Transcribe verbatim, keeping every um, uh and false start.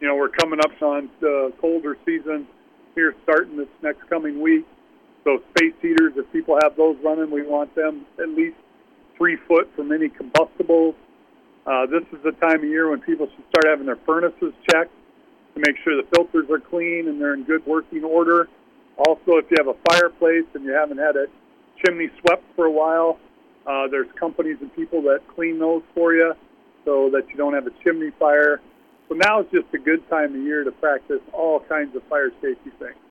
you know, we're coming up on the colder season here starting this next coming week. So space heaters, if people have those running, we want them at least three foot from any combustibles. Uh, this is the time of year when people should start having their furnaces checked to make sure the filters are clean and they're in good working order. Also, if you have a fireplace and you haven't had a chimney swept for a while, uh, there's companies and people that clean those for you so that you don't have a chimney fire. So now is just a good time of year to practice all kinds of fire safety things.